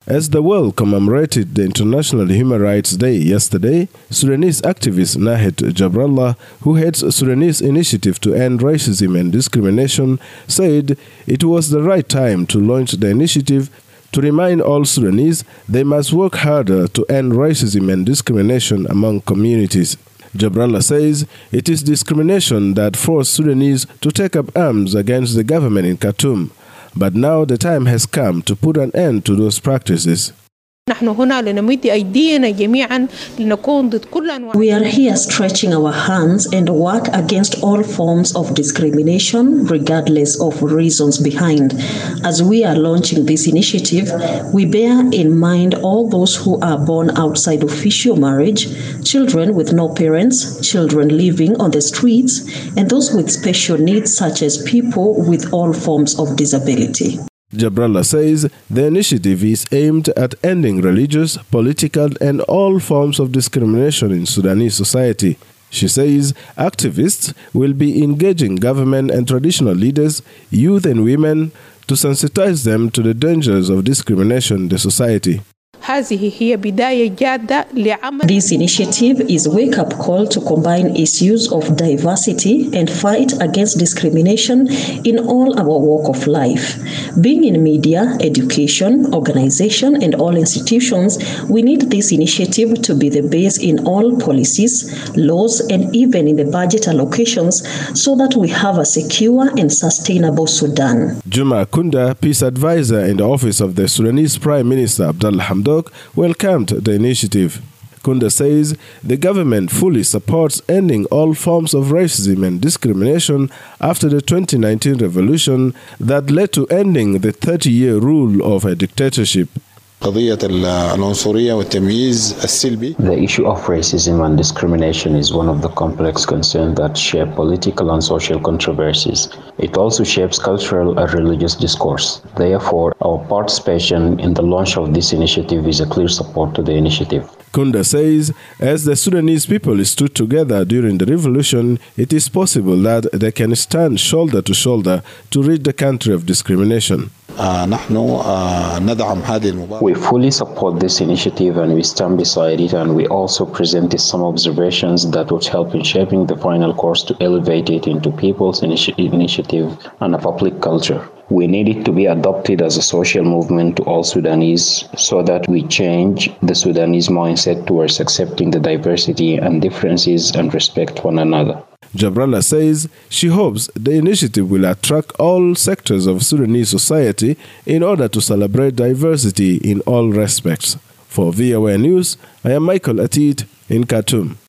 As the world commemorated the International Human Rights Day yesterday, Sudanese activist Nahed Jabrallah, who heads Sudanese Initiative to End Racism and Discrimination, said it was the right time to launch the initiative to remind all Sudanese they must work harder to end racism and discrimination among communities. Jabrallah says it is discrimination that forced Sudanese to take up arms against the government in Khartoum. But now the time has come to put an end to those practices. We are here stretching our hands and work against all forms of discrimination, regardless of reasons behind. As we are launching this initiative, we bear in mind all those who are born outside official marriage, children with no parents, children living on the streets, and those with special needs such as people with all forms of disability. Jabrallah says the initiative is aimed at ending religious, political, and all forms of discrimination in Sudanese society. She says activists will be engaging government and traditional leaders, youth and women, to sensitize them to the dangers of discrimination in the society. This initiative is a wake-up call to combine issues of diversity and fight against discrimination in all our walk of life. Being in media, education, organization, and all institutions, we need this initiative to be the base in all policies, laws, and even in the budget allocations so that we have a secure and sustainable Sudan. Juma Kunda, peace advisor in the office of the Sudanese Prime Minister Abdallah Hamdok, welcomed the initiative. Kunda says the government fully supports ending all forms of racism and discrimination after the 2019 revolution that led to ending the 30-year rule of a dictatorship. The issue of racism and discrimination is one of the complex concerns that shape political and social controversies. It also shapes cultural and religious discourse. Therefore, our participation in the launch of this initiative is a clear support to the initiative. Kunda says, as the Sudanese people stood together during the revolution, it is possible that they can stand shoulder to shoulder to rid the country of discrimination. We fully support this initiative and we stand beside it, and we also presented some observations that would help in shaping the final course to elevate it into people's initiative and a public culture. We need it to be adopted as a social movement to all Sudanese so that we change the Sudanese mindset towards accepting the diversity and differences and respect one another. Jabrallah says she hopes the initiative will attract all sectors of Sudanese society in order to celebrate diversity in all respects. For VOA News, I am Michael Atit in Khartoum.